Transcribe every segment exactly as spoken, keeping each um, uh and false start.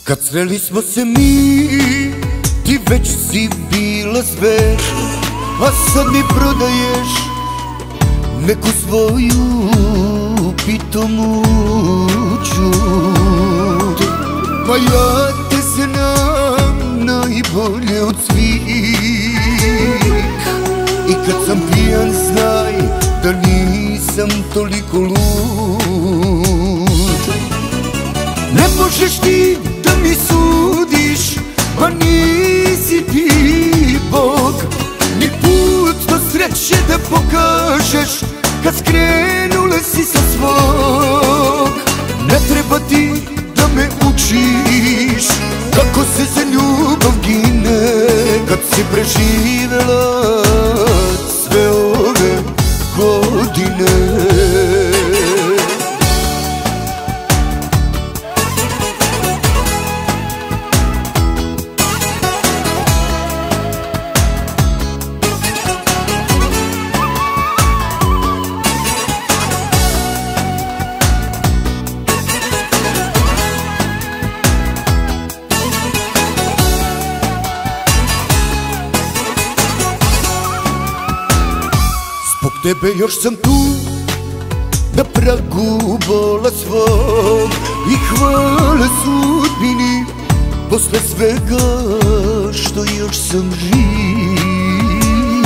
Kad sreli smo se mi, ti već si bila zver, a sad mi prodaješ neku svoju pitomu čud. Ma ja te znam najbolje od svih, i kad sam pijan znaj da nisam toliko lud. Ne možeš ti da mi sudiš, ma nisi ti Bog, ni put do sreće da pokažeš kad skrenula si sa svog. Ne treba ti da me učiš kako se za ljubav gine, kad si preživela sve ove godine. Zbog tebe još sam tu, na pragu bola svog, i hvala sudbini posle svega što još sam živ.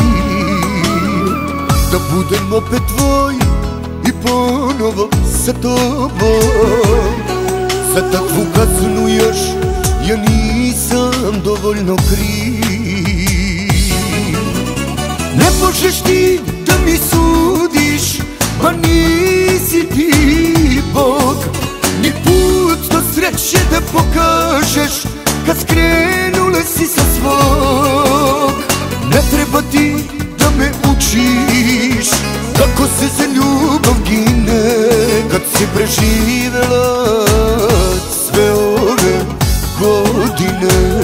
Da budem opet tvoj i ponovo sa tobom, za takvu kaznu još ja nisam dovoljno kriv. Ne možeš ti da mi sudiš, ma nisi ti Bog, ni put do sreće da pokažeš kad skrenula si sa svog. Ne treba ti da me učiš kako se za ljubav gine, kad si preživela sve ove godine.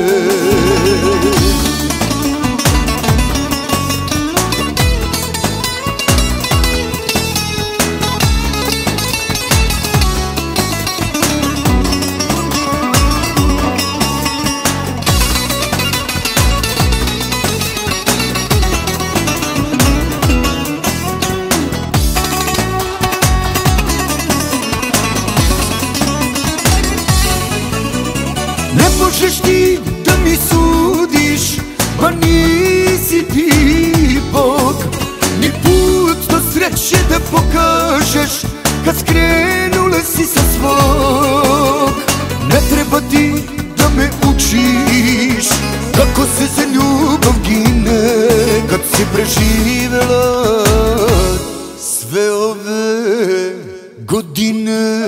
Ne možeš ti da mi sudiš, ma nisi ti Bog, ni put do sreće da pokažeš kad skrenula si sa svog. Ne treba ti da me učiš kako se za ljubav gine, kad si preživela sve ove godine.